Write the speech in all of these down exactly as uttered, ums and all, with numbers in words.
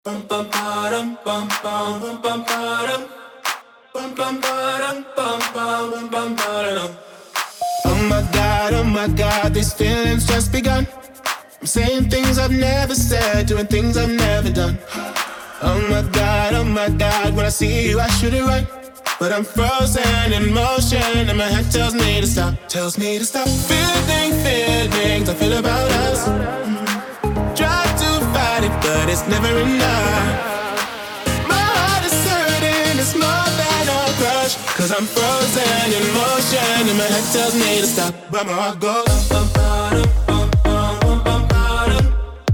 Oh my God, oh my God, these feelings just begun. I'm saying things I've never said, doing things I've never done. Oh my God, oh my God, when I see you I should it right, but I'm frozen in motion and my head tells me to stop, tells me to stop. Feeling feelings I feel about us. Mm. Try to fight it, but it's never enough. My heart is hurting, it's more than a crush, cause I'm frozen in motion and my head tells me to stop, but my heart goes bum, bum, bum, bum, bum, bum,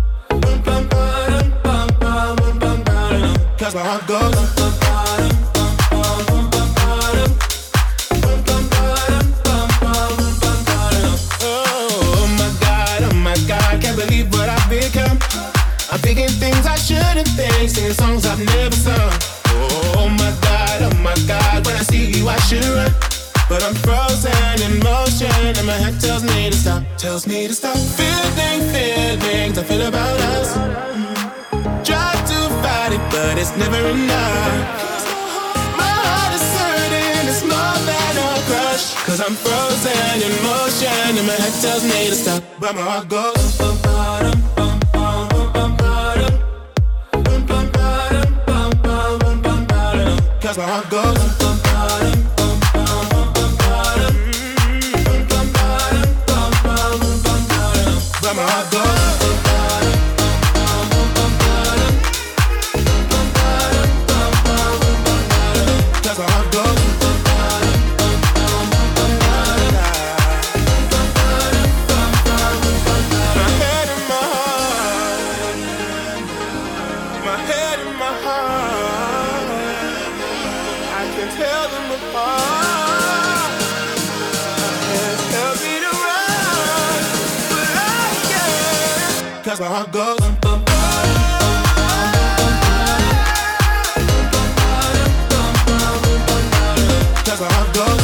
cause my heart goes oh my God, oh my God, can't believe what I've become. I'm thinking things I shouldn't think, singing songs I've never sung. Oh my God, oh my God, when I see you I should run, but I'm frozen in motion and my head tells me to stop, tells me to stop. Feeling feelings I feel about us. Try to fight it, but it's never enough. My heart is hurting, it's more than a crush, cause I'm frozen in motion and my head tells me to stop, but my heart goes bum, bum, bum, bum, bum, bum, bum, bum, bum, bum, cause my heart goes bum, bum, bum, bum, bum, bum, but my heart goes. Cause my heart goes bum, bum, cause my heart goes